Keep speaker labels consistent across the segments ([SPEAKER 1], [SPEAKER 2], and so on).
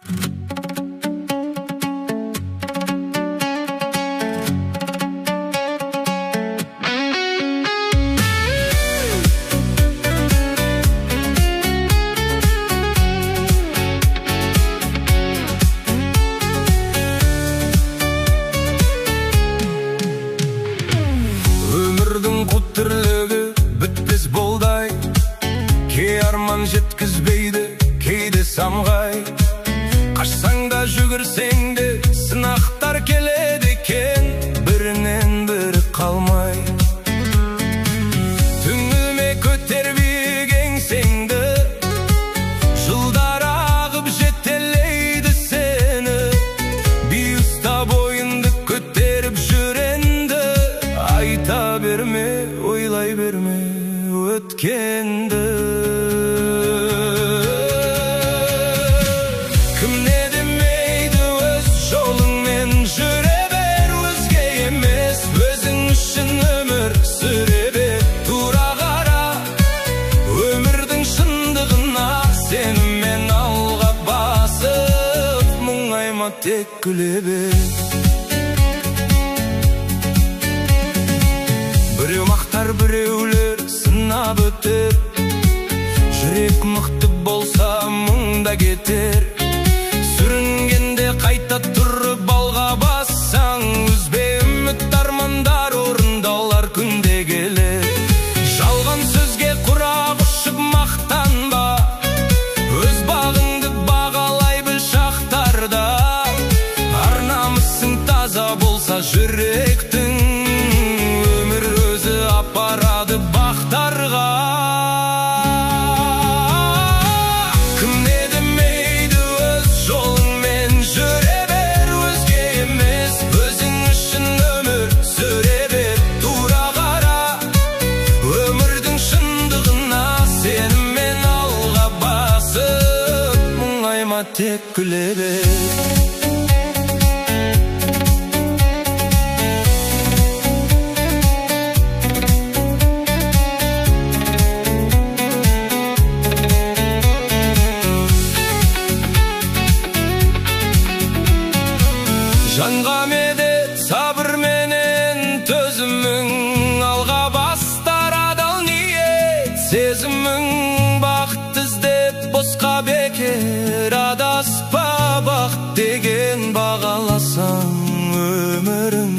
[SPEAKER 1] Құттырлығы бітпес болдай, кей арман жеткізбейді, кейде самғай. Қашсаң да жүгірсең де сынақтар келеді екен, бірінен бірі қалмай. Түңілме, көтер биік еңсеңді, жылдар ағып жетелейді сені. Биуста бойыңды көтеріп жүренді, айта берме, ойлай берме өткенді. Кім не демейді, өз жолыңмен жүре бер, өзге емес, өзің үшін өмір сүре бер. Тура қара өмірдің шындығына, сенімен алға басып, мұңайма, тек күле бер. Біреу мақтар, біреулер сынап өтер, жүрек мықты болса мұңда кетер. Сүрінгенде қайта тұрып алға бассаң, үзбе үміт, армандар орындалар күнде келер. Жалған сөзге құрақ ұшып мақтанба, өз бағыңды бағалай біл шақтарда. Ар намысың таза болса жүректің, апарады бақтарға. Кім не демейді, өз жолыңмен жүре бер, өзге емес, өзің үшін өмір сүре бер. Тура қара өмірдің шындығына, сенімен алға басып, мұңайма, тек күле бер. Жанға медет, сабыр менен төзімің, алға бастар адал ниет сезімің. Бақыт іздеп босқа бекер адаспа, бақыт деген бағаласаң өмірің.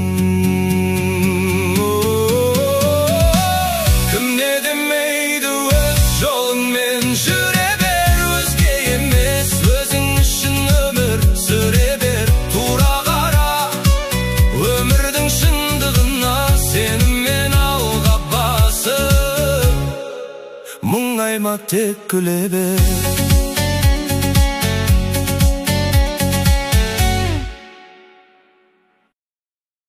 [SPEAKER 1] Кім не демейді, өз жолыңмен жүре бер, өзге емес, өзің үшін өмір сүре бер. Сенімен алға басып, мұңайма, тек күле бер.